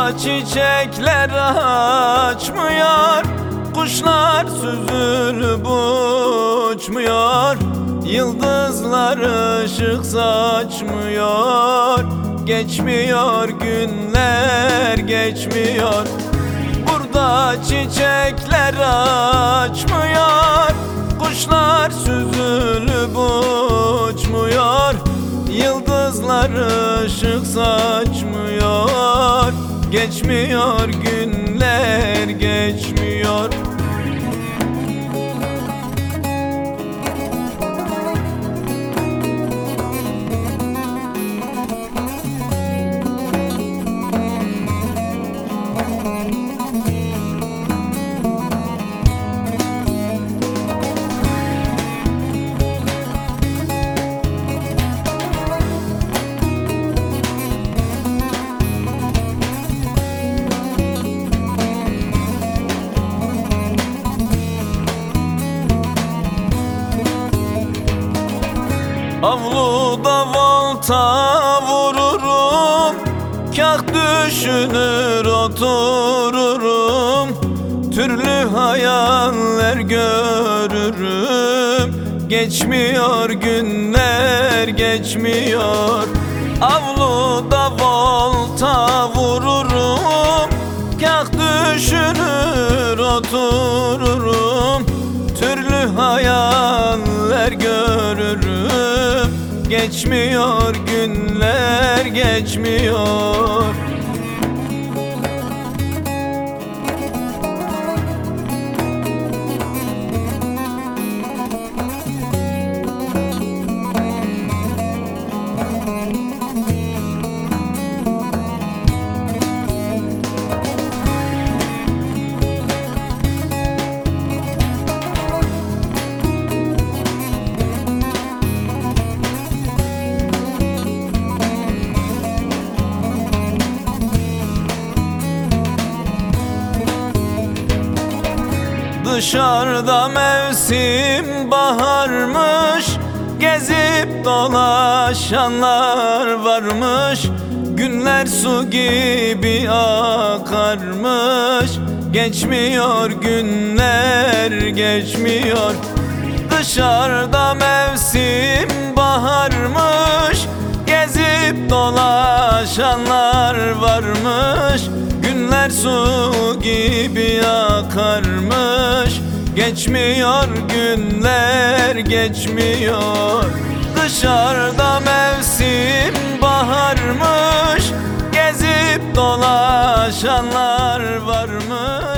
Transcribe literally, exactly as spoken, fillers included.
çiçekler açmıyor, kuşlar süzülüp uçmuyor, yıldızlar ışık saçmıyor. Geçmiyor günler, geçmiyor. Burada çiçekler açmıyor, kuşlar süzülüp uçmuyor, yıldızlar ışık saçmıyor. Geçmiyor günler, geçmiyor. Avluda volta vururum, kah düşünür otururum, türlü hayaller görürüm. Geçmiyor günler, geçmiyor. Avluda volta vururum, kah düşünür otururum, türlü hayaller görürüm. Geçmiyor günler, geçmiyor. Dışarıda mevsim baharmış, gezip dolaşanlar varmış, günler su gibi akarmış. Geçmiyor günler, geçmiyor. Dışarıda mevsim baharmış, gezip dolaşanlar varmış, günler su gibi akarmış. Geçmiyor günler, geçmiyor. Dışarıda mevsim baharmış, gezip dolaşanlar varmış,